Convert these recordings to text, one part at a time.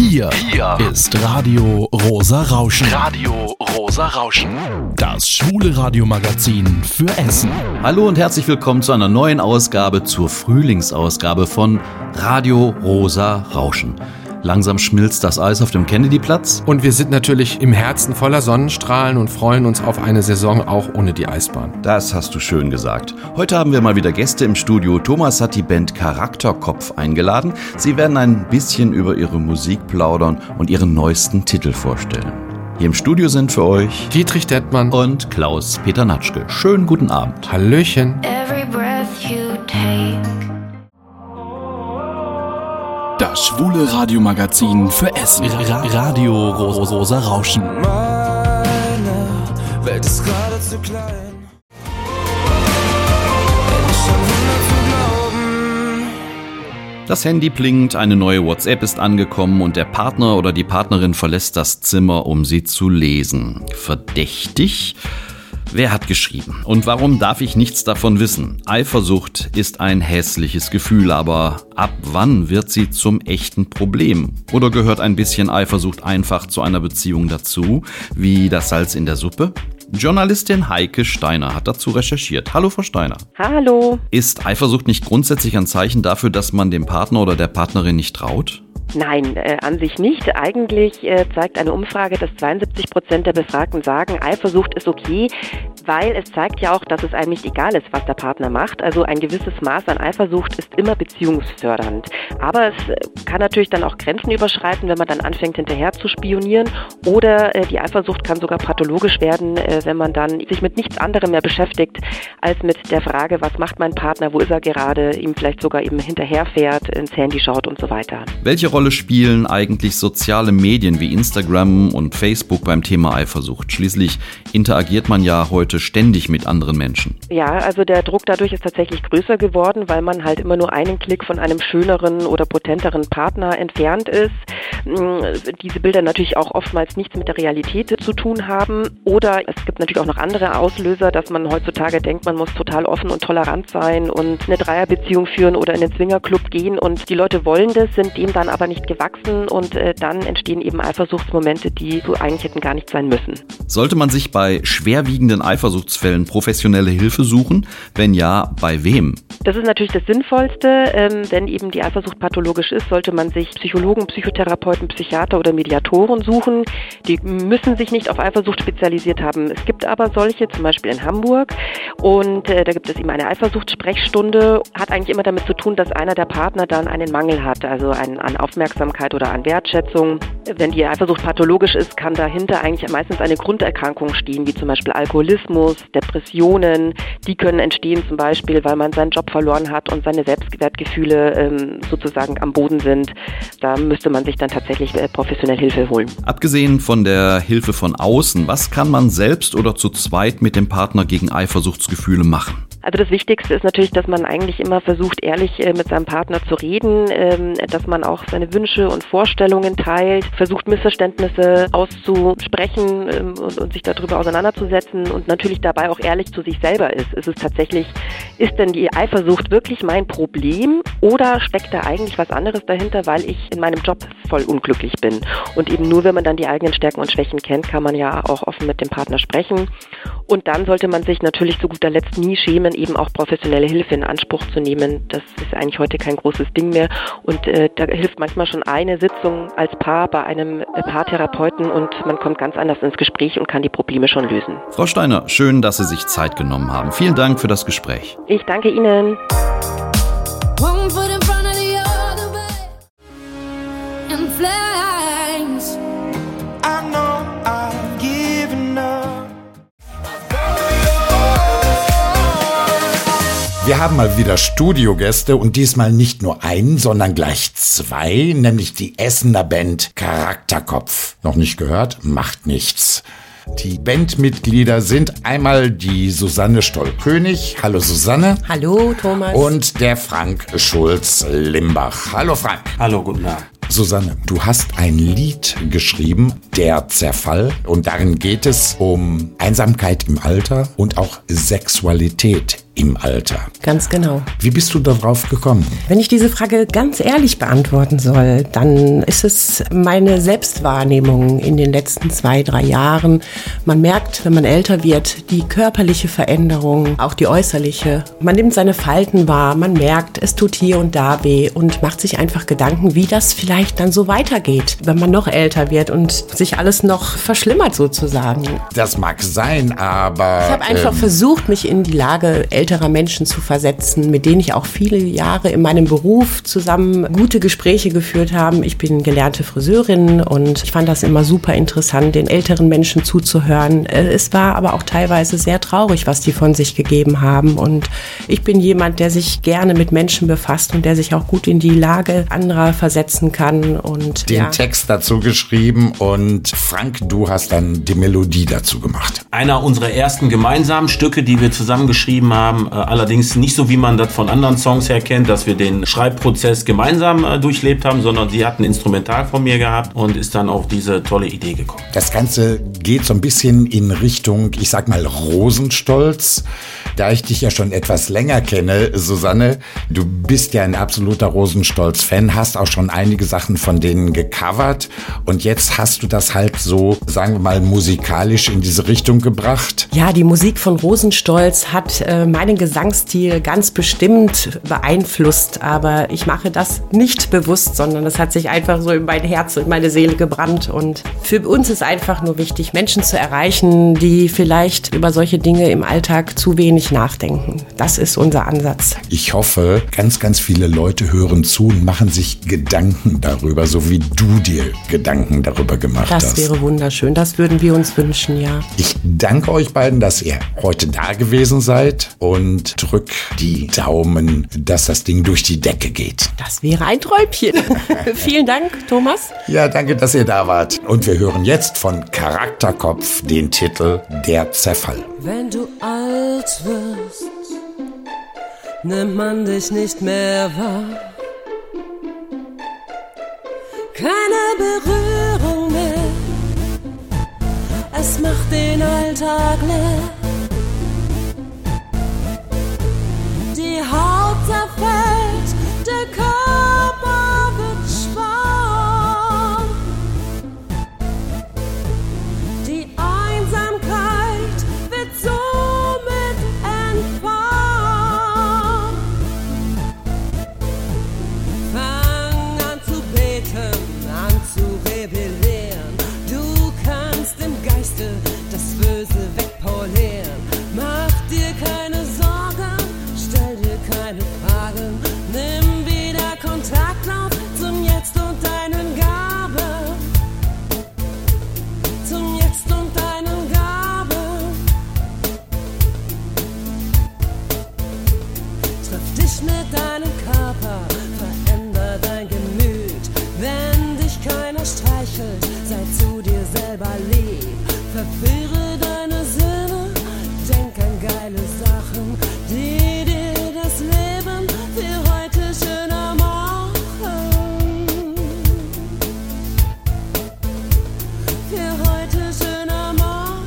Hier ist Radio Rosa Rauschen. Radio Rosa Rauschen. Das schwule Radiomagazin für Essen. Hallo und herzlich willkommen zu einer neuen Ausgabe, zur Frühlingsausgabe von Radio Rosa Rauschen. Langsam schmilzt das Eis auf dem Kennedyplatz. Und wir sind natürlich im Herzen voller Sonnenstrahlen und freuen uns auf eine Saison auch ohne die Eisbahn. Das hast du schön gesagt. Heute haben wir mal wieder Gäste im Studio. Thomas hat die Band Charakterkopf eingeladen. Sie werden ein bisschen über ihre Musik plaudern und ihren neuesten Titel vorstellen. Hier im Studio sind für euch Dietrich Dettmann und Klaus-Peter Natschke. Schönen guten Abend. Hallöchen. Every breath you take. Das schwule Radiomagazin für Essen. Radio Rosa Rauschen. Meine Welt ist gerade zu klein. Das Handy blinkt, eine neue WhatsApp ist angekommen und der Partner oder die Partnerin verlässt das Zimmer, um sie zu lesen. Verdächtig? Wer hat geschrieben? Und warum darf ich nichts davon wissen? Eifersucht ist ein hässliches Gefühl, aber ab wann wird sie zum echten Problem? Oder gehört ein bisschen Eifersucht einfach zu einer Beziehung dazu, wie das Salz in der Suppe? Journalistin Heike Steiner hat dazu recherchiert. Hallo, Frau Steiner. Hallo. Ist Eifersucht nicht grundsätzlich ein Zeichen dafür, dass man dem Partner oder der Partnerin nicht traut? Nein, an sich nicht. Eigentlich zeigt eine Umfrage, dass 72% der Befragten sagen, Eifersucht ist okay, weil es zeigt ja auch, dass es einem nicht egal ist, was der Partner macht. Also ein gewisses Maß an Eifersucht ist immer beziehungsfördernd. Aber es kann natürlich dann auch Grenzen überschreiten, wenn man dann anfängt, hinterher zu spionieren. Oder die Eifersucht kann sogar pathologisch werden, wenn man dann sich mit nichts anderem mehr beschäftigt, als mit der Frage, was macht mein Partner, wo ist er gerade, ihm vielleicht sogar eben hinterherfährt, ins Handy schaut und so weiter. Welche Rolle spielen eigentlich soziale Medien wie Instagram und Facebook beim Thema Eifersucht? Schließlich interagiert man ja heute ständig mit anderen Menschen. Ja, also der Druck dadurch ist tatsächlich größer geworden, weil man halt immer nur einen Klick von einem schöneren oder potenteren Partner entfernt ist. Diese Bilder natürlich auch oftmals nichts mit der Realität zu tun haben. Oder es gibt natürlich auch noch andere Auslöser, dass man heutzutage denkt, man muss total offen und tolerant sein und eine Dreierbeziehung führen oder in den Swingerclub gehen. Und die Leute wollen das, sind dem dann aber nicht gewachsen und dann entstehen eben Eifersuchtsmomente, die so eigentlich hätten gar nicht sein müssen. Sollte man sich bei schwerwiegenden Eifersuchtsfällen professionelle Hilfe suchen? Wenn ja, bei wem? Das ist natürlich das Sinnvollste. Wenn eben die Eifersucht pathologisch ist, sollte man sich Psychologen, Psychotherapeuten, Psychiater oder Mediatoren suchen. Die müssen sich nicht auf Eifersucht spezialisiert haben. Es gibt aber solche, zum Beispiel in Hamburg. Und da gibt es eben eine Eifersuchtssprechstunde. Hat eigentlich immer damit zu tun, dass einer der Partner dann einen Mangel hat, also an Aufmerksamkeit oder an Wertschätzung. Wenn die Eifersucht pathologisch ist, kann dahinter eigentlich meistens eine Grunderkrankung stehen, wie zum Beispiel Alkoholismus, Depressionen. Die können entstehen zum Beispiel, weil man seinen Job verloren hat und seine Selbstwertgefühle sozusagen am Boden sind. Da müsste man sich dann tatsächlich professionell Hilfe holen. Abgesehen von der Hilfe von außen, was kann man selbst oder zu zweit mit dem Partner gegen Eifersuchtsgefühle machen? Also das Wichtigste ist natürlich, dass man eigentlich immer versucht, ehrlich mit seinem Partner zu reden, dass man auch seine Wünsche und Vorstellungen teilt, versucht Missverständnisse auszusprechen und sich darüber auseinanderzusetzen und natürlich dabei auch ehrlich zu sich selber ist. Ist denn die Eifersucht wirklich mein Problem oder steckt da eigentlich was anderes dahinter, weil ich in meinem Job voll unglücklich bin? Und eben nur, wenn man dann die eigenen Stärken und Schwächen kennt, kann man ja auch offen mit dem Partner sprechen. Und dann sollte man sich natürlich zu guter Letzt nie schämen, eben auch professionelle Hilfe in Anspruch zu nehmen. Das ist eigentlich heute kein großes Ding mehr. Und da hilft manchmal schon eine Sitzung als Paar bei einem Paartherapeuten und man kommt ganz anders ins Gespräch und kann die Probleme schon lösen. Frau Steiner, schön, dass Sie sich Zeit genommen haben. Vielen Dank für das Gespräch. Ich danke Ihnen. One foot in front of the other way. In flames. I know I've given up. Wir haben mal wieder Studiogäste und diesmal nicht nur einen, sondern gleich zwei, nämlich die Essener Band Charakterkopf. Noch nicht gehört? Macht nichts. Die Bandmitglieder sind einmal die Susanne Stoll-König. Hallo Susanne. Hallo Thomas. Und der Frank Schulz-Limbach. Hallo Frank. Hallo, guten Tag. Susanne, du hast ein Lied geschrieben, Der Zerfall. Und darin geht es um Einsamkeit im Alter und auch Sexualität im Alter. Ganz genau. Wie bist du darauf gekommen? Wenn ich diese Frage ganz ehrlich beantworten soll, dann ist es meine Selbstwahrnehmung in den letzten 2-3 Jahren. Man merkt, wenn man älter wird, die körperliche Veränderung, auch die äußerliche. Man nimmt seine Falten wahr, man merkt, es tut hier und da weh und macht sich einfach Gedanken, wie das vielleicht dann so weitergeht, wenn man noch älter wird und sich alles noch verschlimmert sozusagen. Das mag sein, aber... Ich habe einfach versucht, mich in die Lage älterer Menschen zu versetzen, mit denen ich auch viele Jahre in meinem Beruf zusammen gute Gespräche geführt habe. Ich bin gelernte Friseurin und ich fand das immer super interessant, den älteren Menschen zuzuhören. Es war aber auch teilweise sehr traurig, was die von sich gegeben haben. Und ich bin jemand, der sich gerne mit Menschen befasst und der sich auch gut in die Lage anderer versetzen kann. Und den Text dazu geschrieben und Frank, du hast dann die Melodie dazu gemacht. Einer unserer ersten gemeinsamen Stücke, die wir zusammengeschrieben haben, allerdings nicht so, wie man das von anderen Songs her kennt, dass wir den Schreibprozess gemeinsam durchlebt haben, sondern sie hat ein Instrumental von mir gehabt und ist dann auf diese tolle Idee gekommen. Das Ganze geht so ein bisschen in Richtung, ich sag mal, Rosenstolz. Da ich dich ja schon etwas länger kenne, Susanne, du bist ja ein absoluter Rosenstolz-Fan, hast auch schon einige Sachen von denen gecovert und jetzt hast du das halt so, sagen wir mal, musikalisch in diese Richtung gebracht. Ja, die Musik von Rosenstolz hat meinen Gesangsstil ganz bestimmt beeinflusst, aber ich mache das nicht bewusst, sondern das hat sich einfach so in mein Herz und meine Seele gebrannt und für uns ist einfach nur wichtig, Menschen zu erreichen, die vielleicht über solche Dinge im Alltag zu wenig nachdenken. Das ist unser Ansatz. Ich hoffe, ganz, ganz viele Leute hören zu und machen sich Gedanken darüber, so wie du dir Gedanken darüber gemacht hast. Das wäre wunderschön. Das würden wir uns wünschen, ja. Ich danke euch beiden, dass ihr heute da gewesen seid und drück die Daumen, dass das Ding durch die Decke geht. Das wäre ein Träumchen. Vielen Dank, Thomas. Ja, danke, dass ihr da wart. Und wir hören jetzt von Charakterkopf den Titel Der Zerfall. Wenn du alt wirst, nimmt man dich nicht mehr wahr. Keine Berührung mehr, es macht den Alltag leer. Die Haut zerfällt, der Körper wird schwach. Die Einsamkeit wird somit entfacht. Fang an zu beten, an zu rebellieren. Du kannst im Geiste das Böse wegpolieren. Mach dir keine Sorgen, stell dir keine Fragen. Nimm wieder Kontakt auf zum Jetzt und deinen Gaben. Zum Jetzt und deinen Gaben. Triff dich mit deinem Körper, veränder dein Gemüt. Wenn dich keiner streichelt, sei zu dir selber lieb. Verführe deine Sinne, denk an geile Sachen, die dir das Leben für heute schöner machen. Für heute schöner machen.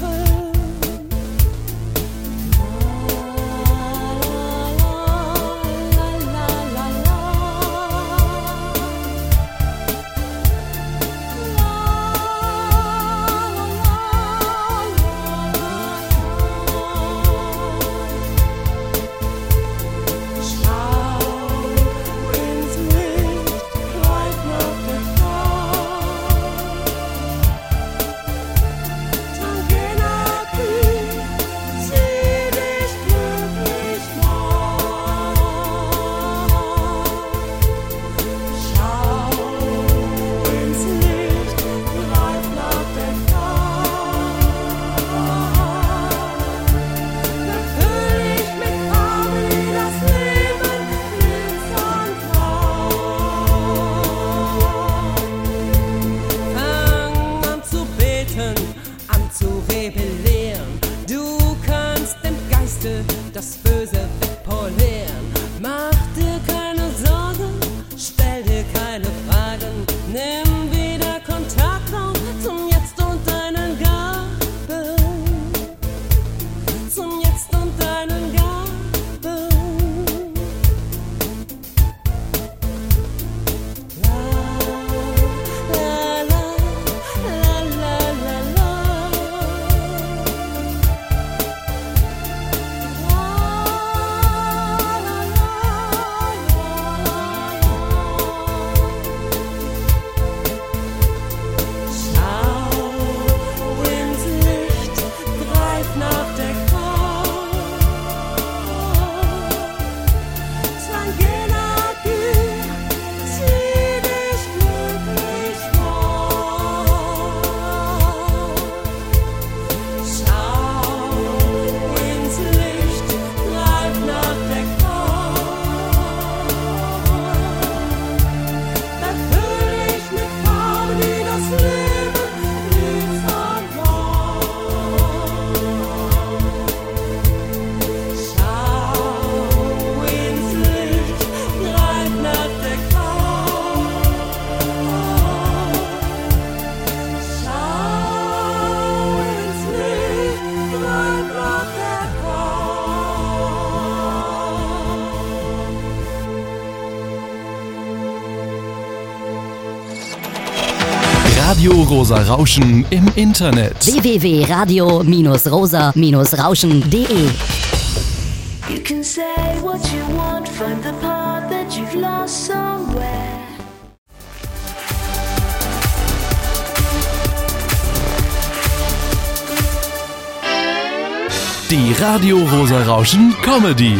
Das Böse wegpolieren. Mach dir keine Sorgen, stell dir keine Fragen. Nimm wieder Kontakt auf zum Jetzt und deinen Gaben. Zum Jetzt und deinen Gaben. Radio Rosa Rauschen im Internet. www.radio-rosa-rauschen.de You can say what you want, find the part that you've lost somewhere. Die Radio Rosa Rauschen Comedy.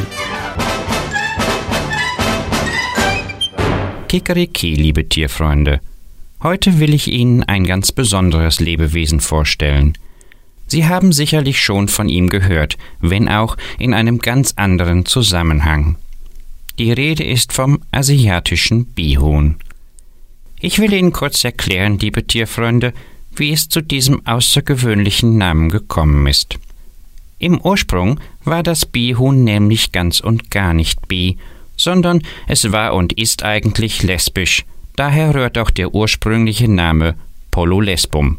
Kikeriki, liebe Tierfreunde. Heute will ich Ihnen ein ganz besonderes Lebewesen vorstellen. Sie haben sicherlich schon von ihm gehört, wenn auch in einem ganz anderen Zusammenhang. Die Rede ist vom asiatischen Bihuhn. Ich will Ihnen kurz erklären, liebe Tierfreunde, wie es zu diesem außergewöhnlichen Namen gekommen ist. Im Ursprung war das Bihuhn nämlich ganz und gar nicht bi, sondern es war und ist eigentlich lesbisch. Daher rührt auch der ursprüngliche Name Polulesbum.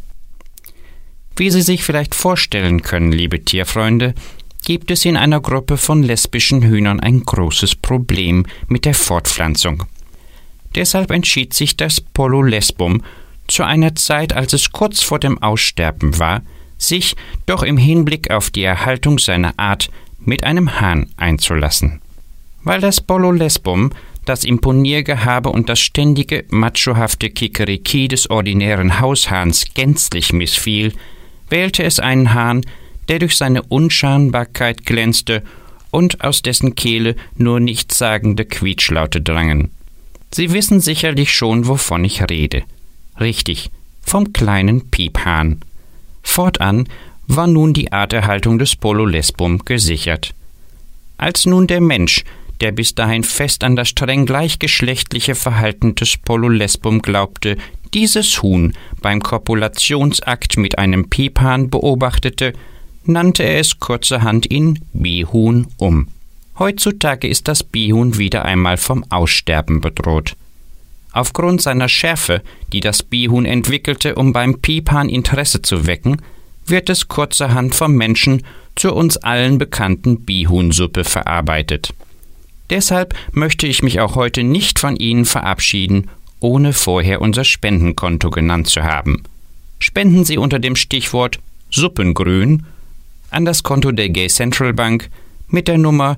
Wie Sie sich vielleicht vorstellen können, liebe Tierfreunde, gibt es in einer Gruppe von lesbischen Hühnern ein großes Problem mit der Fortpflanzung. Deshalb entschied sich das Polulesbum zu einer Zeit, als es kurz vor dem Aussterben war, sich doch im Hinblick auf die Erhaltung seiner Art mit einem Hahn einzulassen. Weil das Polulesbum das Imponiergehabe und das ständige, machohafte Kikeriki des ordinären Haushahns gänzlich missfiel, wählte es einen Hahn, der durch seine Unscharnbarkeit glänzte und aus dessen Kehle nur nichtssagende Quietschlaute drangen. Sie wissen sicherlich schon, wovon ich rede. Richtig, vom kleinen Piephahn. Fortan war nun die Arterhaltung des Polulesbum gesichert. Als nun der Mensch, der bis dahin fest an das streng gleichgeschlechtliche Verhalten des Polulesbum glaubte, dieses Huhn beim Kopulationsakt mit einem Piephahn beobachtete, nannte er es kurzerhand in Bihuhn um. Heutzutage ist das Bihuhn wieder einmal vom Aussterben bedroht. Aufgrund seiner Schärfe, die das Bihuhn entwickelte, um beim Piephahn Interesse zu wecken, wird es kurzerhand vom Menschen zur uns allen bekannten Bihuhnsuppe verarbeitet. Deshalb möchte ich mich auch heute nicht von Ihnen verabschieden, ohne vorher unser Spendenkonto genannt zu haben. Spenden Sie unter dem Stichwort Suppengrün an das Konto der Gay Central Bank mit der Nummer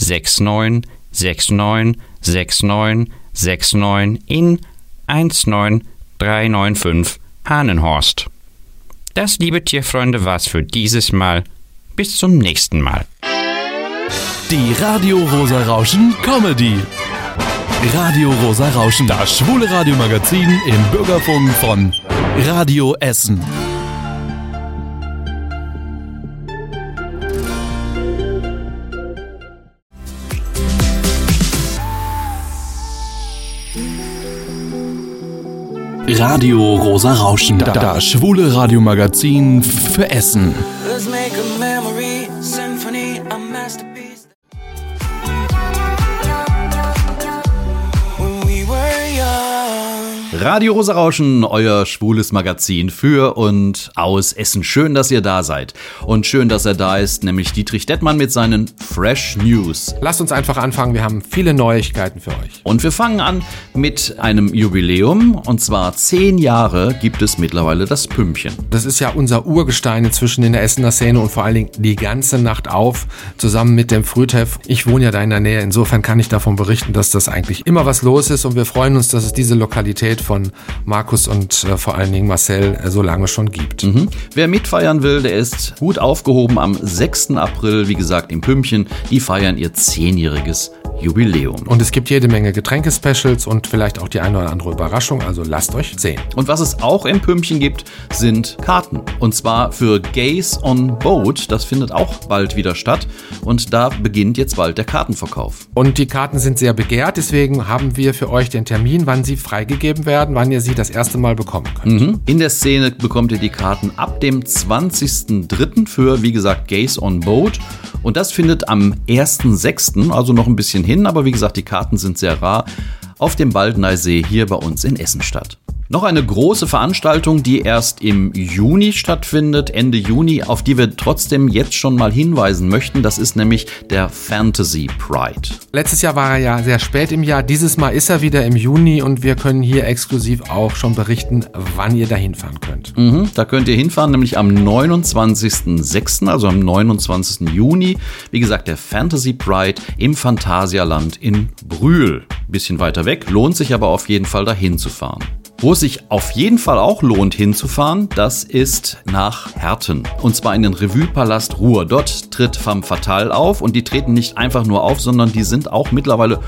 69696969 in 19395 Hahnenhorst. Das, liebe Tierfreunde, war's für dieses Mal. Bis zum nächsten Mal. Die Radio Rosa Rauschen Comedy. Radio Rosa Rauschen, das schwule Radiomagazin im Bürgerfunk von Radio Essen. Radio Rosa Rauschen, das schwule Radiomagazin für Essen. Let's make a memory, symphony, a masterpiece. When we were young. Radio Rosa Rauschen, euer schwules Magazin für und aus Essen. Schön, dass ihr da seid. Und schön, dass er da ist, nämlich Dietrich Dettmann mit seinen Fresh News. Lasst uns einfach anfangen, wir haben viele Neuigkeiten für euch. Und wir fangen an mit einem Jubiläum, und zwar 10 Jahre gibt es mittlerweile das Pümpchen. Das ist ja unser Urgestein inzwischen in der Essener Szene und vor allen Dingen die ganze Nacht auf, zusammen mit dem Frühteff. Ich wohne ja da in der Nähe, insofern kann ich davon berichten, dass das eigentlich immer was los ist und wir freuen uns, dass es diese Lokalität von Markus und vor allen Dingen Marcel so lange schon gibt. Wer mitfeiern will, der ist gut aufgehoben am 6. April, wie gesagt, im Pümpchen. Die feiern ihr 10-jähriges Jubiläum. Und es gibt jede Menge Getränke-Specials und vielleicht auch die eine oder andere Überraschung, also lasst euch sehen. Und was es auch im Pümpchen gibt, sind Karten. Und zwar für Gays on Boat, das findet auch bald wieder statt. Und da beginnt jetzt bald der Kartenverkauf. Und die Karten sind sehr begehrt, deswegen haben wir für euch den Termin, wann sie freigegeben werden, wann ihr sie das erste Mal bekommen könnt. In der Szene bekommt ihr die Karten ab dem 20.03. für, wie gesagt, Gays on Boat. Und das findet am 1.06., also noch ein bisschen hin, aber wie gesagt, die Karten sind sehr rar, auf dem Baldeneysee hier bei uns in Essen statt. Noch eine große Veranstaltung, die erst im Juni stattfindet, Ende Juni, auf die wir trotzdem jetzt schon mal hinweisen möchten. Das ist nämlich der Fantasy Pride. Letztes Jahr war er ja sehr spät im Jahr. Dieses Mal ist er wieder im Juni und wir können hier exklusiv auch schon berichten, wann ihr da hinfahren könnt. Da könnt ihr hinfahren, nämlich am 29.06., also am 29. Juni. Wie gesagt, der Fantasy Pride im Phantasialand in Brühl. Bisschen weiter weg, lohnt sich aber auf jeden Fall dahin zu fahren. Wo es sich auf jeden Fall auch lohnt hinzufahren, das ist nach Herten. Und zwar in den Revue-Palast Ruhr. Dort tritt Femme Fatale auf und die treten nicht einfach nur auf, sondern die sind auch mittlerweile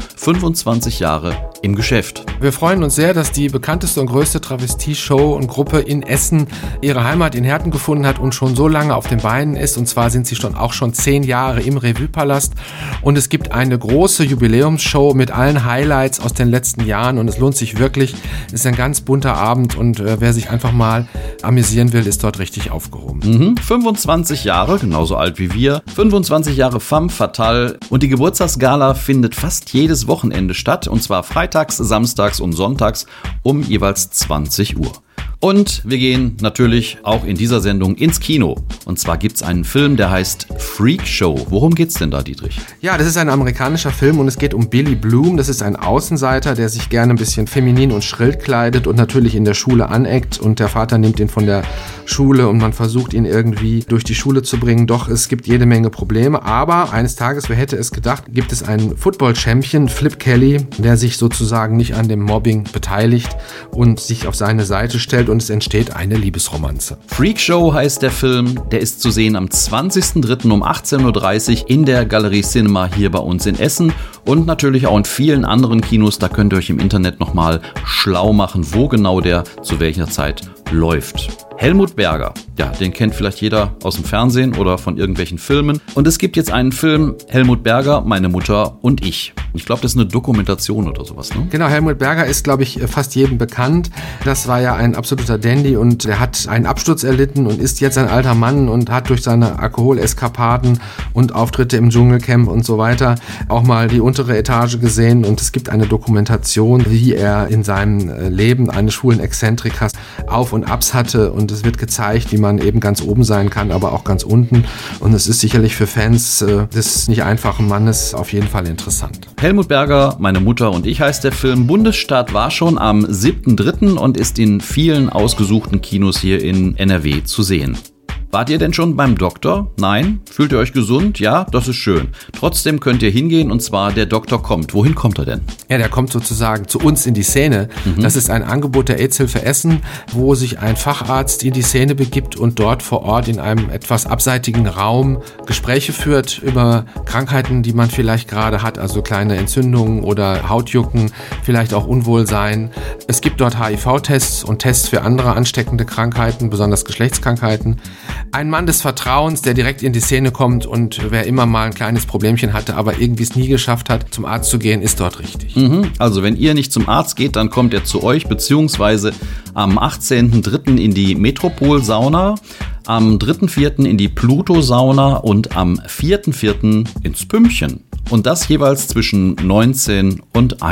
25 Jahre im Geschäft. Wir freuen uns sehr, dass die bekannteste und größte Travestie-Show und Gruppe in Essen ihre Heimat in Herten gefunden hat und schon so lange auf den Beinen ist. Und zwar sind sie schon 10 Jahre im Revue-Palast. Und es gibt eine große Jubiläumsshow mit allen Highlights aus den letzten Jahren. Und es lohnt sich wirklich. Es ist ein ganz bunter Abend und wer sich einfach mal amüsieren will, ist dort richtig aufgehoben. 25 Jahre, genauso alt wie wir. 25 Jahre Femme Fatale. Und die Geburtstagsgala findet fast jedes Wochenende statt. Und zwar freitags, samstags und sonntags um jeweils 20 Uhr. Und wir gehen natürlich auch in dieser Sendung ins Kino. Und zwar gibt's einen Film, der heißt Freak Show. Worum geht's denn da, Dietrich? Ja, das ist ein amerikanischer Film und es geht um Billy Bloom. Das ist ein Außenseiter, der sich gerne ein bisschen feminin und schrill kleidet und natürlich in der Schule aneckt. Und der Vater nimmt ihn von der Schule und man versucht ihn irgendwie durch die Schule zu bringen. Doch es gibt jede Menge Probleme. Aber eines Tages, wer hätte es gedacht, gibt es einen Football-Champion, Flip Kelly, der sich sozusagen nicht an dem Mobbing beteiligt und sich auf seine Seite stellt. Und es entsteht eine Liebesromanze. Freak Show heißt der Film. Der ist zu sehen am 20.03. um 18.30 Uhr in der Galerie Cinema hier bei uns in Essen und natürlich auch in vielen anderen Kinos. Da könnt ihr euch im Internet nochmal schlau machen, wo genau der zu welcher Zeit läuft. Helmut Berger, ja, den kennt vielleicht jeder aus dem Fernsehen oder von irgendwelchen Filmen. Und es gibt jetzt einen Film, Helmut Berger, meine Mutter und ich. Ich glaube, das ist eine Dokumentation oder sowas, ne? Genau, Helmut Berger ist, glaube ich, fast jedem bekannt. Das war ja ein absoluter Dandy und er hat einen Absturz erlitten und ist jetzt ein alter Mann und hat durch seine Alkoholeskapaden und Auftritte im Dschungelcamp und so weiter auch mal die untere Etage gesehen. Und es gibt eine Dokumentation, wie er in seinem Leben eines schwulen Exzentrikers Auf und Abs hatte und es wird gezeigt, wie man eben ganz oben sein kann, aber auch ganz unten. Und es ist sicherlich für Fans des nicht einfachen Mannes auf jeden Fall interessant. Helmut Berger, meine Mutter und ich heißt der Film. Bundesstart war schon am 7.3. und ist in vielen ausgesuchten Kinos hier in NRW zu sehen. Wart ihr denn schon beim Doktor? Nein? Fühlt ihr euch gesund? Ja, das ist schön. Trotzdem könnt ihr hingehen und zwar der Doktor kommt. Wohin kommt er denn? Ja, der kommt sozusagen zu uns in die Szene. Das ist ein Angebot der AIDS-Hilfe Essen, wo sich ein Facharzt in die Szene begibt und dort vor Ort in einem etwas abseitigen Raum Gespräche führt über Krankheiten, die man vielleicht gerade hat, also kleine Entzündungen oder Hautjucken, vielleicht auch Unwohlsein. Es gibt dort HIV-Tests und Tests für andere ansteckende Krankheiten, besonders Geschlechtskrankheiten. Ein Mann des Vertrauens, der direkt in die Szene kommt und wer immer mal ein kleines Problemchen hatte, aber irgendwie es nie geschafft hat, zum Arzt zu gehen, ist dort richtig. Also wenn ihr nicht zum Arzt geht, dann kommt er zu euch, beziehungsweise am 18.03. in die Metropol-Sauna, am 3.04. in die Pluto-Sauna und am 4.04. ins Pümpchen. Und das jeweils zwischen 19 und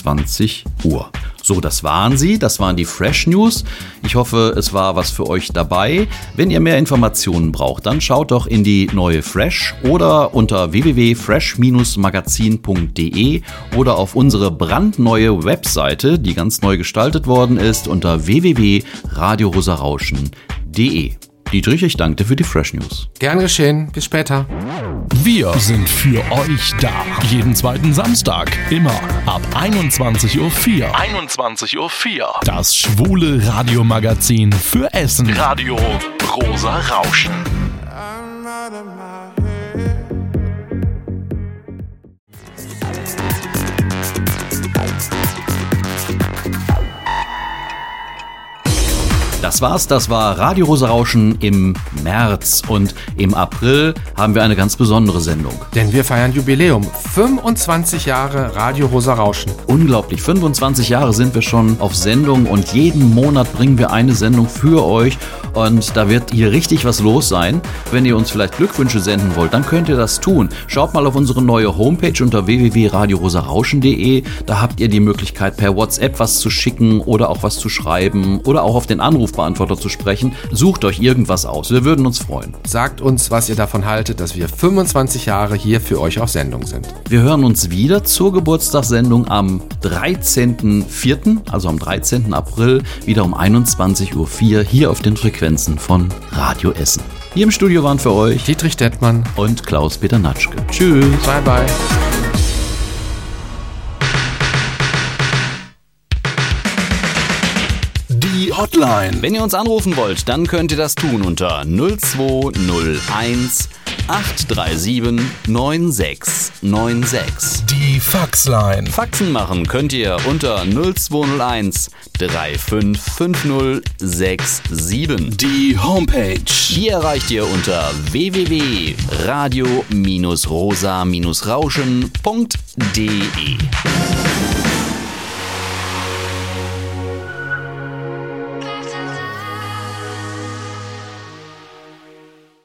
21 Uhr. So, das waren sie. Das waren die Fresh News. Ich hoffe, es war was für euch dabei. Wenn ihr mehr Informationen braucht, dann schaut doch in die neue Fresh oder unter www.fresh-magazin.de oder auf unsere brandneue Webseite, die ganz neu gestaltet worden ist, unter www.radiorosarauschen.de. Dietrich, ich danke dir für die Fresh News. Gern geschehen. Bis später. Wir sind für euch da. Jeden zweiten Samstag. Immer ab 21.04 Uhr. 21.04 Uhr. Das schwule Radiomagazin für Essen. Radio Rosa Rauschen. Das war's, das war Radio Rosa Rauschen im März und im April haben wir eine ganz besondere Sendung. Denn wir feiern Jubiläum, 25 Jahre Radio Rosa Rauschen. Unglaublich, 25 Jahre sind wir schon auf Sendung und jeden Monat bringen wir eine Sendung für euch und da wird hier richtig was los sein. Wenn ihr uns vielleicht Glückwünsche senden wollt, dann könnt ihr das tun. Schaut mal auf unsere neue Homepage unter www.radiorosarauschen.de, da habt ihr die Möglichkeit per WhatsApp was zu schicken oder auch was zu schreiben oder auch auf den Anrufbeantworter zu sprechen. Sucht euch irgendwas aus, wir würden uns freuen. Sagt uns, was ihr davon haltet, dass wir 25 Jahre hier für euch auf Sendung sind. Wir hören uns wieder zur Geburtstagssendung am 13.04., also am 13. April, wieder um 21.04 Uhr hier auf den Frequenzen von Radio Essen. Hier im Studio waren für euch Dietrich Dettmann und Klaus-Peter Natschke. Tschüss. Bye, bye. Die Hotline. Wenn ihr uns anrufen wollt, dann könnt ihr das tun unter 0201 837 9696. Die Faxline. Faxen machen könnt ihr unter 0201 355067. Die Homepage. Die erreicht ihr unter www.radio-rosa-rauschen.de.